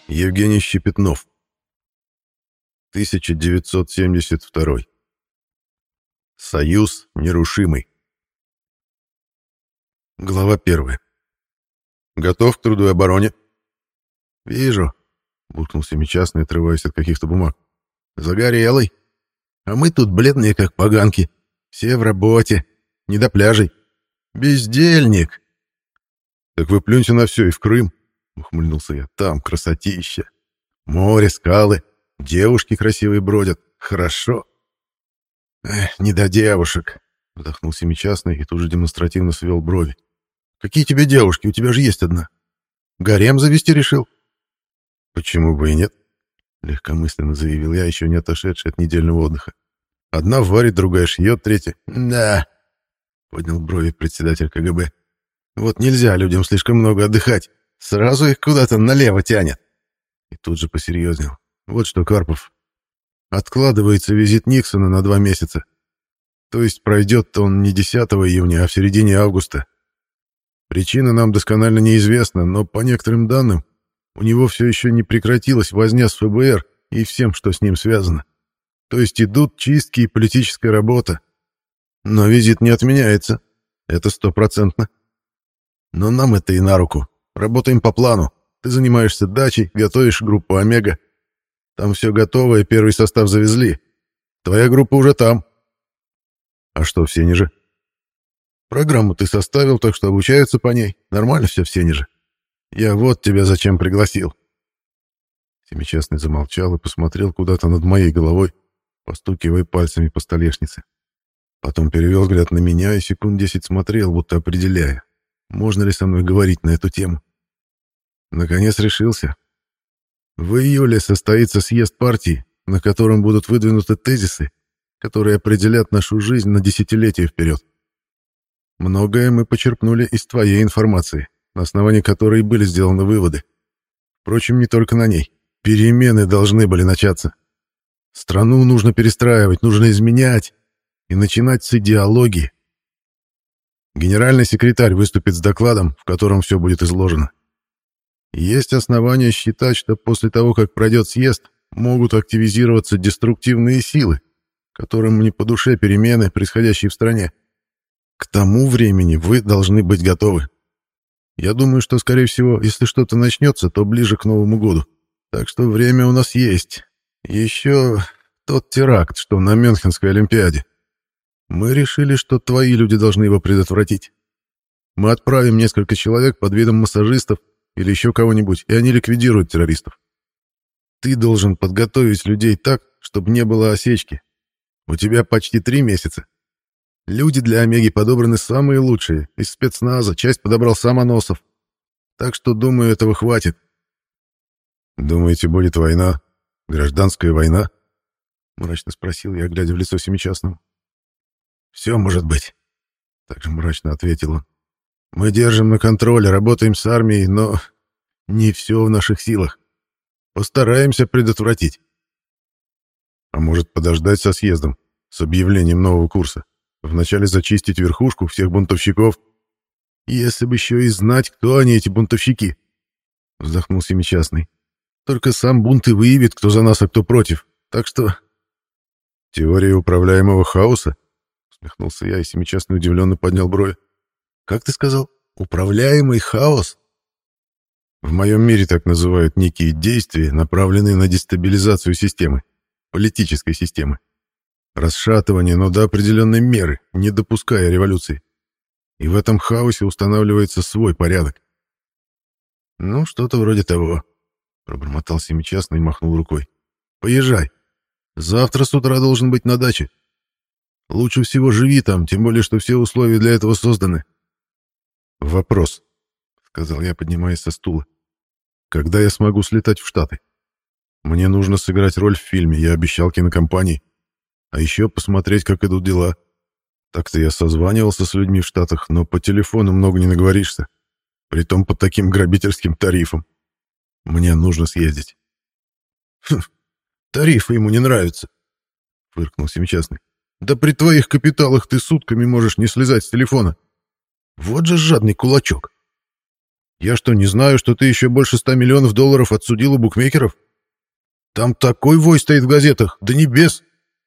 Евгений Щепетнов. 1972. Союз нерушимый. Глава 1. Готов к труду и обороне? Вижу, буркнул семичастный, отрываясь от каких-то бумаг. Загорелый. А мы тут бледные, как поганки. Все в работе. Не до пляжей. Бездельник. Так вы плюньте на все и в Крым, ухмыльнулся я. Там красотища. Море, скалы, девушки красивые бродят. Хорошо. Не до девушек, вздохнул семичастный и тут же демонстративно свел брови. Какие тебе девушки? У тебя же есть одна. Гарем завести решил? Почему бы и нет? Легкомысленно заявил я, еще не отошедший от недельного отдыха. Одна варит, другая шьет, третья... Да, поднял брови председатель КГБ. Вот нельзя людям слишком много отдыхать. Сразу их куда-то налево тянет. И тут же посерьезнел. Вот что, Карпов. Откладывается визит Никсона на 2 месяца. То есть пройдет-то он не 10 июня, а в середине августа. Причина нам досконально неизвестна, но по некоторым данным у него все еще не прекратилась возня с ФБР и всем, что с ним связано. То есть идут чистки и политическая работа. Но визит не отменяется. Это 100%. Но нам это и на руку. Работаем по плану. Ты занимаешься дачей, готовишь группу «Омега». Там все готово, и первый состав завезли. Твоя группа уже там. А что в Сенеже? Программу ты составил, так что обучаются по ней. Нормально все в Сенеже. Я вот тебя зачем пригласил. Семичастный замолчал и посмотрел куда-то над моей головой, постукивая пальцами по столешнице. Потом перевел взгляд на меня и секунд 10 смотрел, будто определяя, можно ли со мной говорить на эту тему. Наконец решился. В июле состоится съезд партии, на котором будут выдвинуты тезисы, которые определят нашу жизнь на десятилетия вперед. Многое мы почерпнули из твоей информации, на основании которой были сделаны выводы. Впрочем, не только на ней. Перемены должны были начаться. Страну нужно перестраивать, нужно изменять и начинать с идеологии. Генеральный секретарь выступит с докладом, в котором все будет изложено. Есть основания считать, что после того, как пройдет съезд, могут активизироваться деструктивные силы, которым не по душе перемены, происходящие в стране. К тому времени вы должны быть готовы. Я думаю, что, скорее всего, если что-то начнется, то ближе к Новому году. Так что время у нас есть. Еще тот теракт, что на Мюнхенской Олимпиаде. Мы решили, что твои люди должны его предотвратить. Мы отправим несколько человек под видом массажистов или еще кого-нибудь, и они ликвидируют террористов. Ты должен подготовить людей так, чтобы не было осечки. У тебя почти 3 месяца. Люди для Омеги подобраны самые лучшие. Из спецназа часть подобрал сам Аносов. Так что, думаю, этого хватит. Думаете, будет война? Гражданская война? Мрачно спросил я, глядя в лицо семичастному. Все может быть. Также мрачно ответил он. Мы держим на контроле, работаем с армией, но не все в наших силах. Постараемся предотвратить. А может, подождать со съездом, с объявлением нового курса? Вначале зачистить верхушку, всех бунтовщиков. Если бы еще и знать, кто они, эти бунтовщики. Вздохнул семичастный. Только сам бунт и выявит, кто за нас, а кто против. Так что... Теория управляемого хаоса? Усмехнулся я, и семичастный удивленно поднял брови. Как ты сказал? Управляемый хаос? В моем мире так называют некие действия, направленные на дестабилизацию системы, политической системы. Расшатывание, но до определенной меры, не допуская революции. И в этом хаосе устанавливается свой порядок. Ну, что-то вроде того. Пробормотал семичастный и махнул рукой. Поезжай. Завтра с утра должен быть на даче. Лучше всего живи там, тем более, что все условия для этого созданы. Вопрос, сказал я, поднимаясь со стула. Когда я смогу слетать в Штаты? Мне нужно сыграть роль в фильме, я обещал кинокомпании. А еще посмотреть, как идут дела. Так-то я созванивался с людьми в Штатах, но по телефону много не наговоришься. Притом по таким грабительским тарифам. Мне нужно съездить. Тарифы ему не нравятся, фыркнул семичастный. Да при твоих капиталах ты сутками можешь не слезать с телефона. Вот же жадный кулачок. Я что, не знаю, что ты еще больше 100 миллионов долларов отсудил у букмекеров? Там такой вой стоит в газетах, до небес.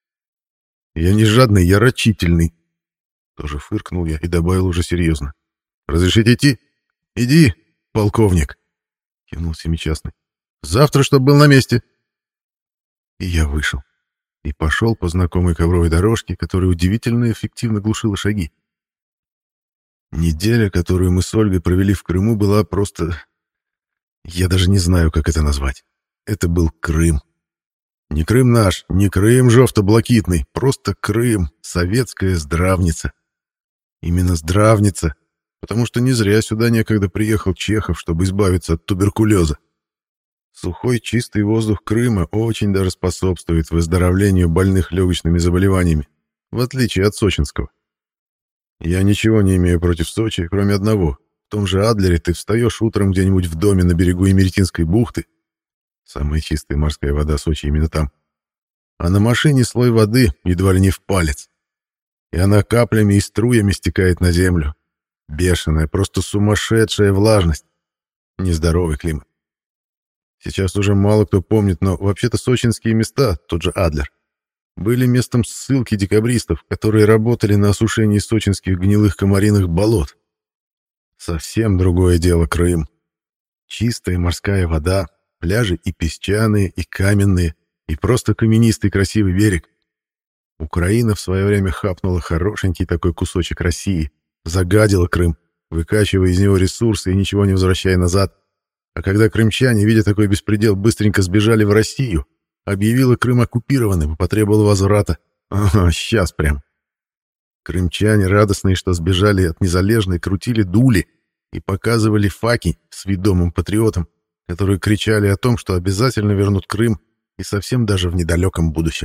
Я не жадный, я рачительный. Тоже фыркнул я и добавил уже серьезно. Разрешите идти? Иди, полковник, кивнул семичастный. Завтра, чтоб был на месте. И я вышел. И пошел по знакомой ковровой дорожке, которая удивительно эффективно глушила шаги. Неделя, которую мы с Ольгой провели в Крыму, была просто... Я даже не знаю, как это назвать. Это был Крым. Не Крым наш, не Крым жовто-блакитный, просто Крым, советская здравница. Именно здравница, потому что не зря сюда некогда приехал Чехов, чтобы избавиться от туберкулеза. Сухой чистый воздух Крыма очень даже способствует выздоровлению больных легочными заболеваниями, в отличие от сочинского. Я ничего не имею против Сочи, кроме одного. В том же Адлере ты встаешь утром где-нибудь в доме на берегу Имеретинской бухты. Самая чистая морская вода Сочи именно там. А на машине слой воды едва ли не в палец. И она каплями и струями стекает на землю. Бешеная, просто сумасшедшая влажность. Нездоровый климат. Сейчас уже мало кто помнит, но вообще-то сочинские места, тот же Адлер, были местом ссылки декабристов, которые работали на осушении сочинских гнилых комариных болот. Совсем другое дело Крым. Чистая морская вода, пляжи и песчаные, и каменные, и просто каменистый красивый берег. Украина в свое время хапнула хорошенький такой кусочек России, загадила Крым, выкачивая из него ресурсы и ничего не возвращая назад. А когда крымчане, видя такой беспредел, быстренько сбежали в Россию, объявила Крым оккупированным и потребовала возврата. Ага, сейчас прям. Крымчане, радостные, что сбежали от Незалежной, крутили дули и показывали факи с ведомым патриотом, которые кричали о том, что обязательно вернут Крым и совсем даже в недалеком будущем.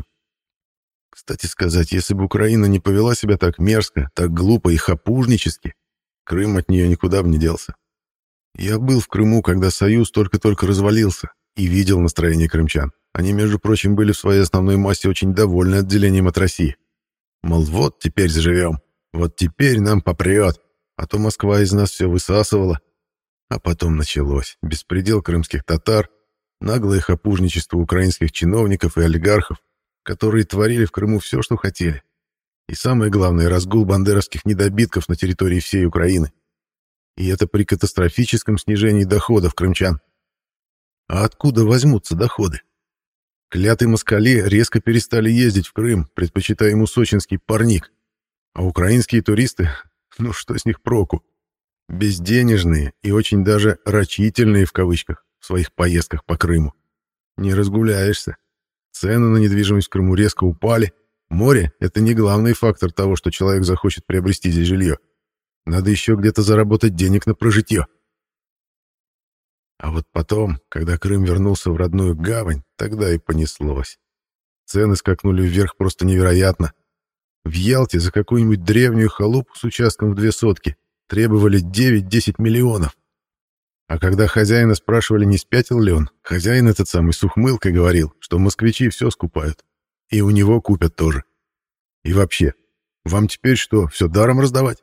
Кстати сказать, если бы Украина не повела себя так мерзко, так глупо и хапужнически, Крым от нее никуда бы не делся. Я был в Крыму, когда Союз только-только развалился, и видел настроение крымчан. Они, между прочим, были в своей основной массе очень довольны отделением от России. Мол, вот теперь заживем, вот теперь нам попрет, а то Москва из нас все высасывала. А потом началось беспредел крымских татар, наглое хапужничество украинских чиновников и олигархов, которые творили в Крыму все, что хотели. И самое главное, разгул бандеровских недобитков на территории всей Украины. И это при катастрофическом снижении доходов крымчан. А откуда возьмутся доходы? Клятые москали резко перестали ездить в Крым, предпочитая ему сочинский парник. А украинские туристы, ну что с них проку? Безденежные и очень даже «рачительные» в кавычках в своих поездках по Крыму. Не разгуляешься. Цены на недвижимость в Крыму резко упали. Море — это не главный фактор того, что человек захочет приобрести здесь жилье. Надо еще где-то заработать денег на прожитье. А вот потом, когда Крым вернулся в родную гавань, тогда и понеслось. Цены скакнули вверх просто невероятно. В Ялте за какую-нибудь древнюю халупу с участком в 2 сотки требовали 9-10 миллионов. А когда хозяина спрашивали, не спятил ли он, хозяин этот самый с ухмылкой говорил, что москвичи все скупают. И у него купят тоже. И вообще, вам теперь что, все даром раздавать?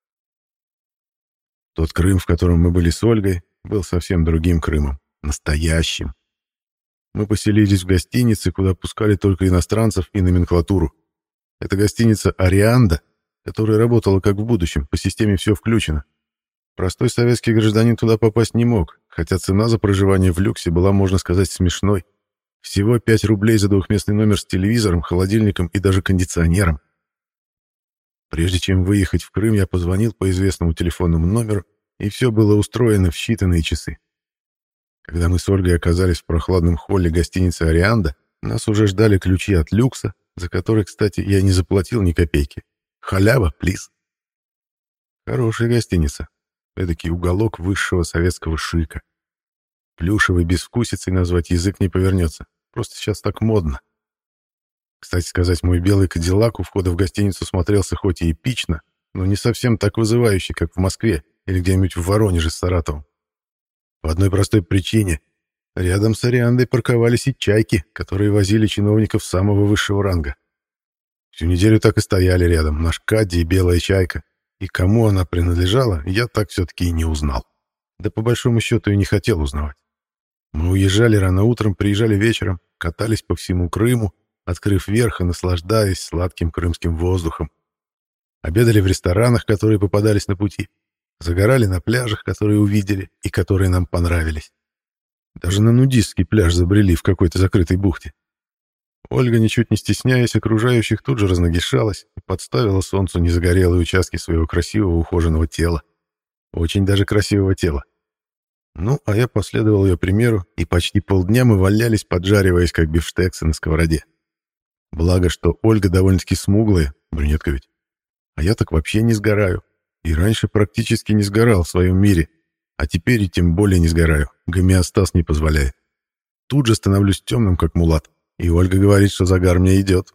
Тот Крым, в котором мы были с Ольгой, был совсем другим Крымом. Настоящим. Мы поселились в гостинице, куда пускали только иностранцев и номенклатуру. Это гостиница «Арианда», которая работала как в будущем, по системе «все включено». Простой советский гражданин туда попасть не мог, хотя цена за проживание в люксе была, можно сказать, смешной. Всего 5 рублей за двухместный номер с телевизором, холодильником и даже кондиционером. Прежде чем выехать в Крым, я позвонил по известному телефонному номеру, и все было устроено в считанные часы. Когда мы с Ольгой оказались в прохладном холле гостиницы «Арианда», нас уже ждали ключи от люкса, за который, кстати, я не заплатил ни копейки. Халява, плиз. Хорошая гостиница. Эдакий уголок высшего советского шика. Плюшевой безвкусицей назвать язык не повернется. Просто сейчас так модно. Кстати сказать, мой белый кадиллак у входа в гостиницу смотрелся хоть и эпично, но не совсем так вызывающе, как в Москве или где-нибудь в Воронеже с Саратовом. По одной простой причине. Рядом с «Ариандой» парковались и «Чайки», которые возили чиновников самого высшего ранга. Всю неделю так и стояли рядом, наш Кадди и белая «Чайка». И кому она принадлежала, я так все-таки и не узнал. Да по большому счету и не хотел узнавать. Мы уезжали рано утром, приезжали вечером, катались по всему Крыму, открыв верх и наслаждаясь сладким крымским воздухом. Обедали в ресторанах, которые попадались на пути. Загорали на пляжах, которые увидели и которые нам понравились. Даже на нудистский пляж забрели в какой-то закрытой бухте. Ольга, ничуть не стесняясь окружающих, тут же разногишалась и подставила солнцу незагорелые участки своего красивого ухоженного тела. Очень даже красивого тела. Ну, а я последовал ее примеру, и почти полдня мы валялись, поджариваясь, как бифштексы на сковороде. Благо, что Ольга довольно-таки смуглая, брюнетка ведь. А я так вообще не сгораю. И раньше практически не сгорал в своем мире. А теперь и тем более не сгораю. Гомеостаз не позволяет. Тут же становлюсь темным, как мулат. И Ольга говорит, что загар мне идет.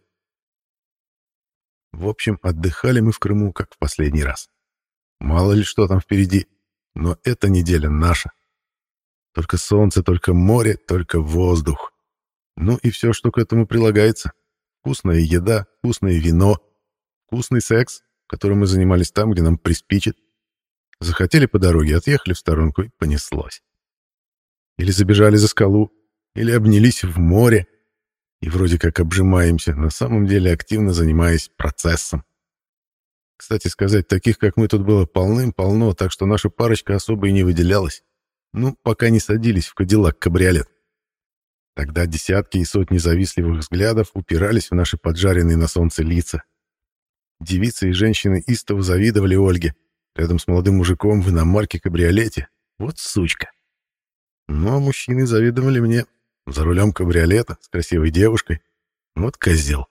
В общем, отдыхали мы в Крыму, как в последний раз. Мало ли что там впереди. Но эта неделя наша. Только солнце, только море, только воздух. Ну и все, что к этому прилагается. Вкусная еда, вкусное вино, вкусный секс, которым мы занимались там, где нам приспичит. Захотели по дороге, отъехали в сторонку и понеслось. Или забежали за скалу, или обнялись в море. И вроде как обжимаемся, на самом деле активно занимаясь процессом. Кстати сказать, таких, как мы, тут было полным-полно, так что наша парочка особо и не выделялась. Ну, пока не садились в кадиллак-кабриолет. Тогда десятки и сотни завистливых взглядов упирались в наши поджаренные на солнце лица. Девицы и женщины истово завидовали Ольге, рядом с молодым мужиком в иномарке-кабриолете. Вот сучка. Ну, а мужчины завидовали мне, за рулем кабриолета, с красивой девушкой. Вот козел.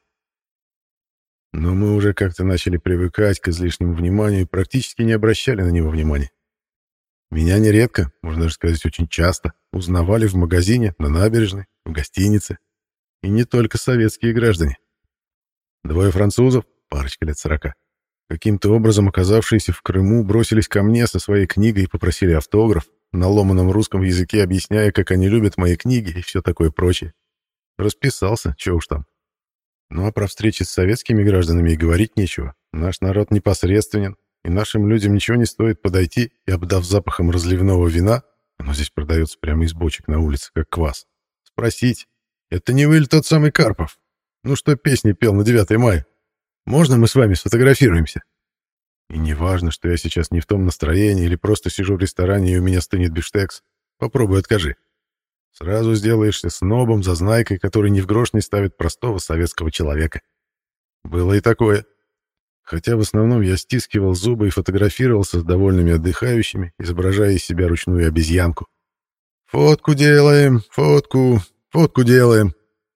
Но мы уже как-то начали привыкать к излишнему вниманию и практически не обращали на него внимания. Меня нередко, можно даже сказать, очень часто, узнавали в магазине, на набережной, в гостинице. И не только советские граждане. Двое французов, парочка лет 40, каким-то образом оказавшиеся в Крыму, бросились ко мне со своей книгой и попросили автограф, на ломаном русском языке объясняя, как они любят мои книги и все такое прочее. Расписался, чё уж там. Ну а про встречи с советскими гражданами и говорить нечего. Наш народ непосредственен, и нашим людям ничего не стоит подойти и, обдав запахом разливного вина, оно здесь продается прямо из бочек на улице, как квас, спросить: «Это не вы ли тот самый Карпов? Ну что песни пел на 9 мая? Можно мы с вами сфотографируемся?» И не важно, что я сейчас не в том настроении или просто сижу в ресторане и у меня стынет бифштекс. Попробуй откажи. Сразу сделаешься снобом, зазнайкой, который ни в грош не ставит простого советского человека. Было и такое. Хотя в основном я стискивал зубы и фотографировался с довольными отдыхающими, изображая из себя ручную обезьянку. «Фотку делаем, фотку делаем».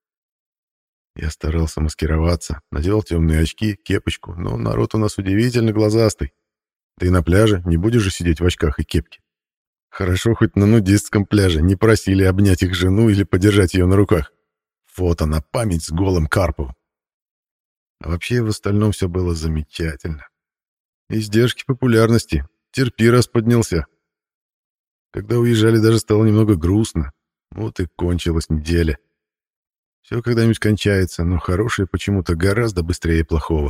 Я старался маскироваться, надевал темные очки, кепочку, но народ у нас удивительно глазастый. Да и на пляже не будешь же сидеть в очках и кепке. Хорошо, хоть на нудистском пляже не просили обнять их жену или подержать ее на руках. Фото на память с голым Карповым. А вообще в остальном все было замечательно. Издержки популярности. Терпи, раз поднялся. Когда уезжали, даже стало немного грустно. Вот и кончилась неделя. Все когда-нибудь кончается, но хорошее почему-то гораздо быстрее плохого.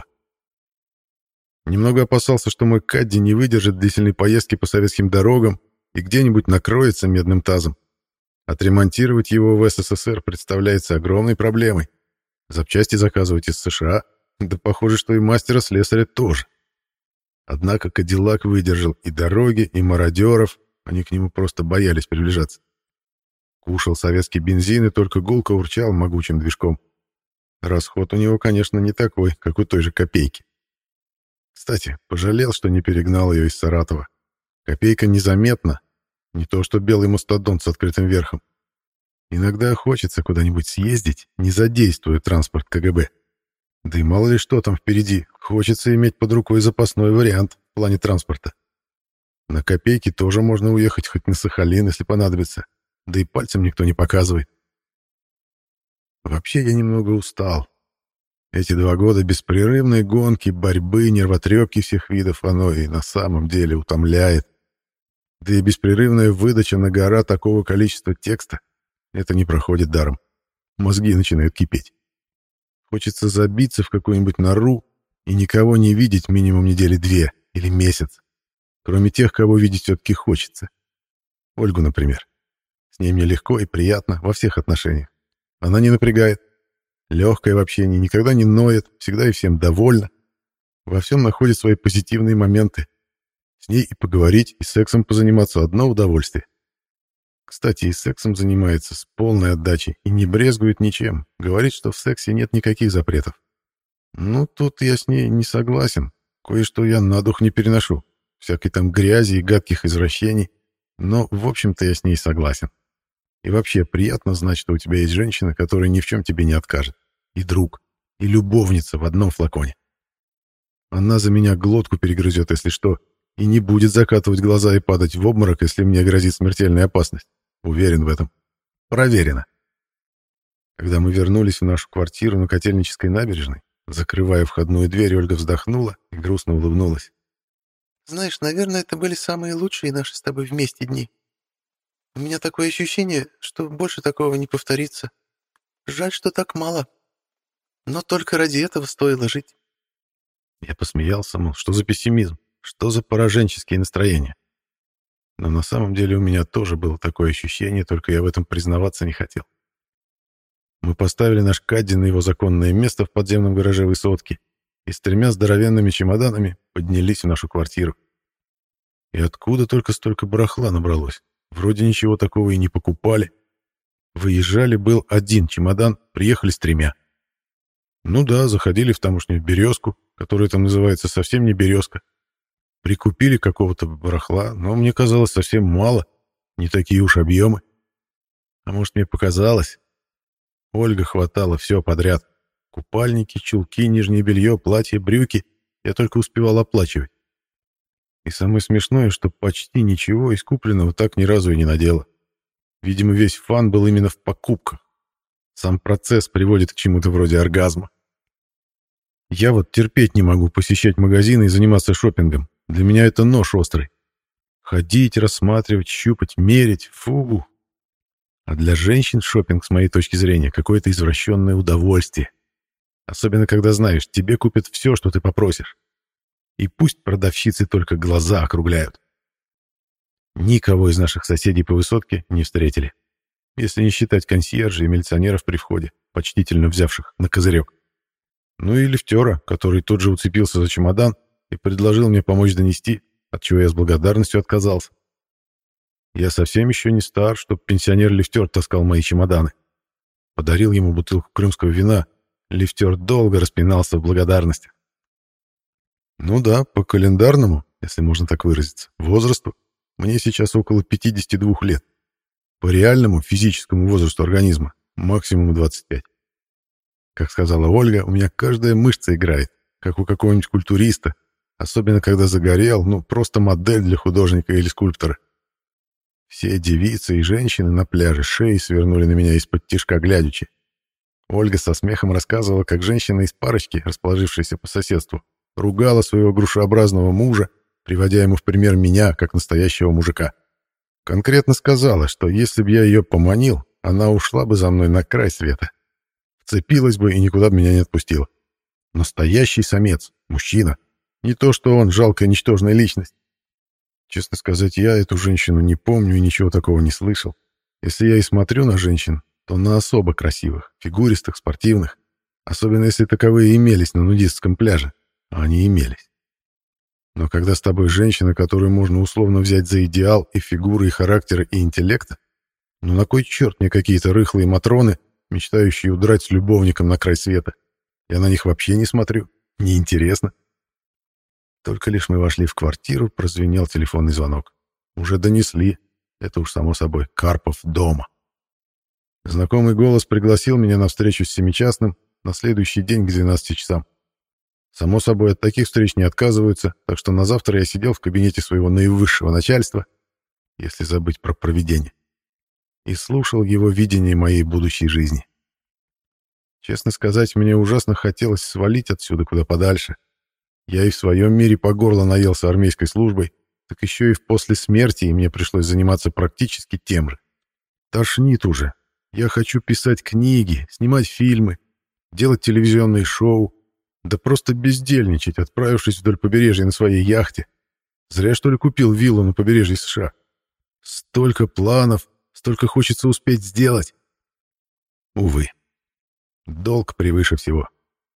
Немного опасался, что мой Кадди не выдержит длительной поездки по советским дорогам и где-нибудь накроется медным тазом. Отремонтировать его в СССР представляется огромной проблемой. Запчасти заказывать из США, да похоже, что и мастера-слесаря тоже. Однако Кадиллак выдержал и дороги, и мародеров, они к нему просто боялись приближаться. Кушал советский бензин и только гулко урчал могучим движком. Расход у него, конечно, не такой, как у той же Копейки. Кстати, пожалел, что не перегнал ее из Саратова. Копейка незаметна, не то что белый мастодонт с открытым верхом. Иногда хочется куда-нибудь съездить, не задействуя транспорт КГБ. Да и мало ли что там впереди, хочется иметь под рукой запасной вариант в плане транспорта. На Копейке тоже можно уехать хоть на Сахалин, если понадобится. Да и пальцем никто не показывает. Вообще я немного устал. Эти 2 года беспрерывной гонки, борьбы, нервотрепки всех видов, оно и на самом деле утомляет. Да и беспрерывная выдача на гора такого количества текста — это не проходит даром. Мозги начинают кипеть. Хочется забиться в какую-нибудь нору и никого не видеть минимум недели 2 или месяц. Кроме тех, кого видеть все-таки хочется. Ольгу, например. С ней мне легко и приятно во всех отношениях. Она не напрягает. Легкая в общении, никогда не ноет, всегда и всем довольна. Во всем находит свои позитивные моменты. С ней и поговорить, и сексом позаниматься — одно удовольствие. Кстати, и сексом занимается с полной отдачей и не брезгует ничем. Говорит, что в сексе нет никаких запретов. Ну, тут я с ней не согласен. Кое-что я на дух не переношу. Всякой там грязи и гадких извращений. Но, в общем-то, я с ней согласен. И вообще, приятно знать, что у тебя есть женщина, которая ни в чем тебе не откажет. И друг, и любовница в одном флаконе. Она за меня глотку перегрызет, если что, и не будет закатывать глаза и падать в обморок, если мне грозит смертельная опасность. Уверен в этом. Проверено. Когда мы вернулись в нашу квартиру на Котельнической набережной, закрывая входную дверь, Ольга вздохнула и грустно улыбнулась. «Знаешь, наверное, это были самые лучшие наши с тобой вместе дни. У меня такое ощущение, что больше такого не повторится. Жаль, что так мало. Но только ради этого стоило жить». Я посмеялся, мол, что за пессимизм, что за пораженческие настроения. Но на самом деле у меня тоже было такое ощущение, только я в этом признаваться не хотел. Мы поставили наш Кадди на его законное место в подземном гараже высотки и с 3 здоровенными чемоданами поднялись в нашу квартиру. И откуда только столько барахла набралось? Вроде ничего такого и не покупали. Выезжали был 1 чемодан, приехали с 3. Ну да, заходили в тамошнюю «Березку», которая там называется совсем не «Березка». Прикупили какого-то барахла, но мне казалось совсем мало, не такие уж объемы. А может, мне показалось? Ольга хватала все подряд. Купальники, чулки, нижнее белье, платья, брюки. Я только успевал оплачивать. И самое смешное, что почти ничего из купленного так ни разу и не надела. Видимо, весь фан был именно в покупках. Сам процесс приводит к чему-то вроде оргазма. Я вот терпеть не могу посещать магазины и заниматься шопингом. Для меня это нож острый. Ходить, рассматривать, щупать, мерить — фу. А для женщин шопинг, с моей точки зрения, какое-то извращенное удовольствие. Особенно, когда знаешь, тебе купят все, что ты попросишь. И пусть продавщицы только глаза округляют. Никого из наших соседей по высотке не встретили. Если не считать консьержей и милиционеров при входе, почтительно взявших на козырек. Ну и лифтера, который тут же уцепился за чемодан и предложил мне помочь донести, от чего я с благодарностью отказался. Я совсем еще не стар, чтоб пенсионер-лифтер таскал мои чемоданы. Подарил ему бутылку крымского вина. Лифтер долго распинался в благодарности. Ну да, по календарному, если можно так выразиться, возрасту, мне сейчас около 52 лет. По реальному физическому возрасту организма максимум 25. Как сказала Ольга, у меня каждая мышца играет, как у какого-нибудь культуриста, особенно когда загорел, ну просто модель для художника или скульптора. Все девицы и женщины на пляже шеи свернули на меня из-под тишка глядячи. Ольга со смехом рассказывала, как женщина из парочки, расположившаяся по соседству, ругала своего грушеобразного мужа, приводя ему в пример меня, как настоящего мужика. Конкретно сказала, что если бы я ее поманил, она ушла бы за мной на край света. Вцепилась бы и никуда бы меня не отпустила. Настоящий самец, мужчина. Не то, что он жалкая ничтожная личность. Честно сказать, я эту женщину не помню и ничего такого не слышал. Если я и смотрю на женщин, то на особо красивых, фигуристых, спортивных. Особенно если таковые имелись на нудистском пляже. А они имелись. Но когда с тобой женщина, которую можно условно взять за идеал и фигуры, и характера, и интеллекта, ну на кой черт мне какие-то рыхлые матроны, мечтающие удрать с любовником на край света? Я на них вообще не смотрю. Неинтересно. Только лишь мы вошли в квартиру, прозвенел телефонный звонок. Уже донесли. Это уж само собой. Карпов дома. Знакомый голос пригласил меня на встречу с Семичастным на следующий день к 12 часам. Само собой, от таких встреч не отказываются, так что на завтра я сидел в кабинете своего наивысшего начальства, если забыть про провидение, и слушал его видение моей будущей жизни. Честно сказать, мне ужасно хотелось свалить отсюда куда подальше. Я и в своем мире по горло наелся армейской службой, так еще и в после смерти, и мне пришлось заниматься практически тем же. Тошнит уже. Я хочу писать книги, снимать фильмы, делать телевизионные шоу, да просто бездельничать, отправившись вдоль побережья на своей яхте. Зря, что ли, купил виллу на побережье США. Столько планов, столько хочется успеть сделать. Увы, долг превыше всего.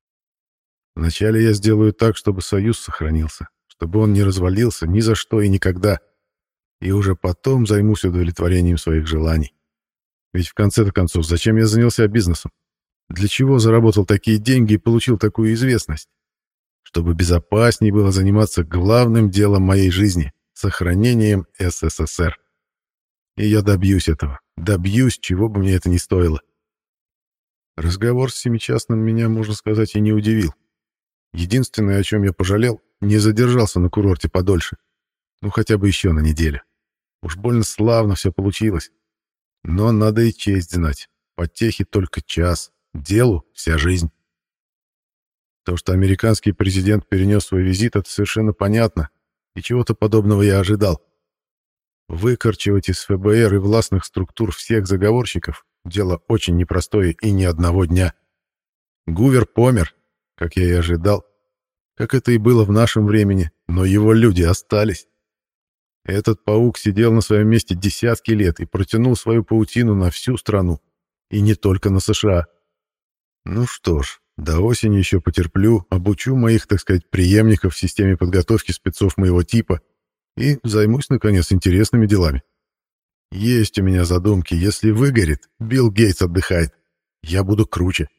Вначале я сделаю так, чтобы союз сохранился, чтобы он не развалился ни за что и никогда, и уже потом займусь удовлетворением своих желаний. Ведь в конце-то концов, зачем я занялся бизнесом? Для чего заработал такие деньги и получил такую известность? Чтобы безопаснее было заниматься главным делом моей жизни — сохранением СССР. И я добьюсь этого. Добьюсь, чего бы мне это ни стоило. Разговор с Семичастным меня, можно сказать, и не удивил. Единственное, о чем я пожалел, не задержался на курорте подольше. Ну, хотя бы еще на неделю. Уж больно славно все получилось. Но надо и честь знать. Потехи только час, делу вся жизнь. То, что американский президент перенес свой визит, это совершенно понятно, и чего-то подобного я ожидал. Выкорчевать из ФБР и властных структур всех заговорщиков — дело очень непростое и ни одного дня. Гувер помер, как я и ожидал, как это и было в нашем времени, но его люди остались. Этот паук сидел на своем месте десятки лет и протянул свою паутину на всю страну, и не только на США. Ну что ж, до осени еще потерплю, обучу моих, так сказать, преемников в системе подготовки спецов моего типа и займусь, наконец, интересными делами. Есть у меня задумки, если выгорит, Билл Гейтс отдыхает. Я буду круче.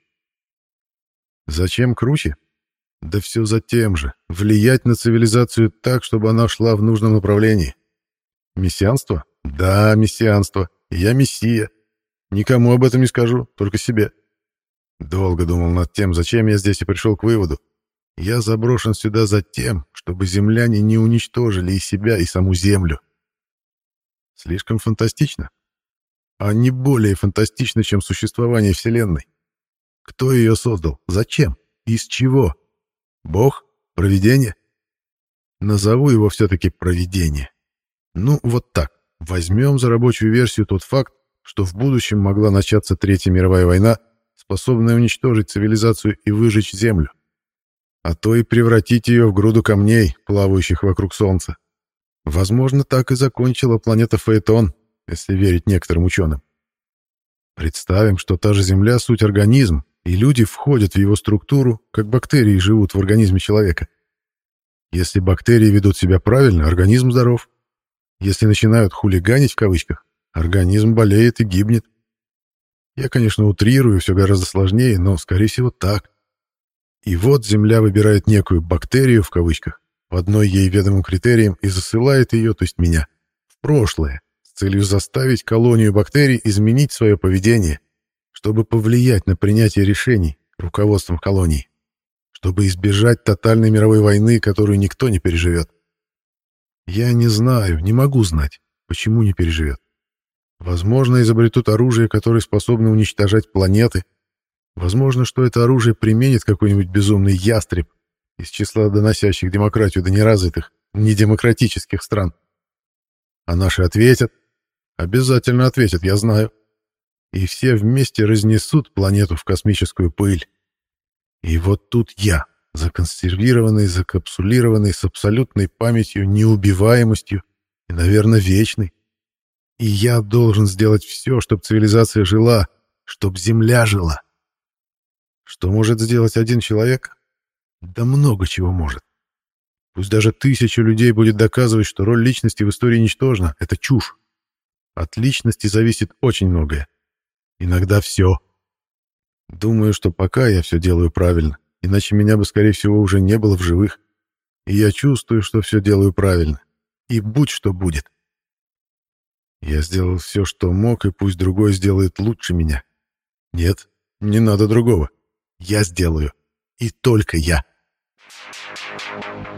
Зачем круче? Да все за тем же. Влиять на цивилизацию так, чтобы она шла в нужном направлении. Мессианство? Да, мессианство. Я мессия. Никому об этом не скажу, только себе. Долго думал над тем, зачем я здесь, и пришел к выводу. Я заброшен сюда за тем, чтобы земляне не уничтожили и себя, и саму Землю. Слишком фантастично? А не более фантастично, чем существование Вселенной. Кто ее создал? Зачем? Из чего? Бог? Провидение? Назову его все-таки провидение. Ну, вот так. Возьмем за рабочую версию тот факт, что в будущем могла начаться Третья мировая война, способная уничтожить цивилизацию и выжечь Землю. А то и превратить ее в груду камней, плавающих вокруг Солнца. Возможно, так и закончила планета Фаэтон, если верить некоторым ученым. Представим, что та же Земля — суть организм, и люди входят в его структуру, как бактерии живут в организме человека. Если бактерии ведут себя правильно, организм здоров. Если начинают «хулиганить» в кавычках, организм болеет и гибнет. Я, конечно, утрирую, все гораздо сложнее, но, скорее всего, так. И вот Земля выбирает некую «бактерию» в кавычках, по одной ей ведомым критериям, и засылает ее, то есть меня, в прошлое, с целью заставить колонию бактерий изменить свое поведение, чтобы повлиять на принятие решений руководством колонии, чтобы избежать тотальной мировой войны, которую никто не переживет. Я не знаю, не могу знать, почему не переживет. Возможно, изобретут оружие, которое способно уничтожать планеты. Возможно, что это оружие применит какой-нибудь безумный ястреб из числа доносящих демократию до неразвитых, недемократических стран. А наши ответят. Обязательно ответят, я знаю. И все вместе разнесут планету в космическую пыль. И вот тут я, законсервированный, закапсулированный, с абсолютной памятью, неубиваемостью и, наверное, вечной. И я должен сделать все, чтобы цивилизация жила, чтобы Земля жила. Что может сделать один человек? Да много чего может. Пусть даже 1000 людей будет доказывать, что роль личности в истории ничтожна. Это чушь. От личности зависит очень многое. Иногда все. Думаю, что пока я все делаю правильно, иначе меня бы, скорее всего, уже не было в живых. И я чувствую, что все делаю правильно. И будь что будет. Я сделал все, что мог, и пусть другой сделает лучше меня. Нет, не надо другого. Я сделаю. И только я.